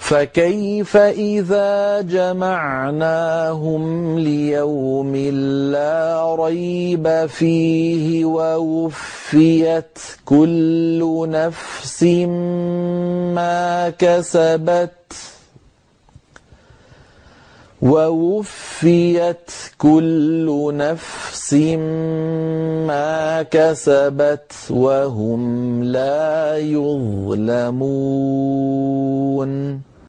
فكيف إذا جمعناهم ليوم لا ريب فيه ووفيت كل نفس ما كسبت وهم لا يظلمون.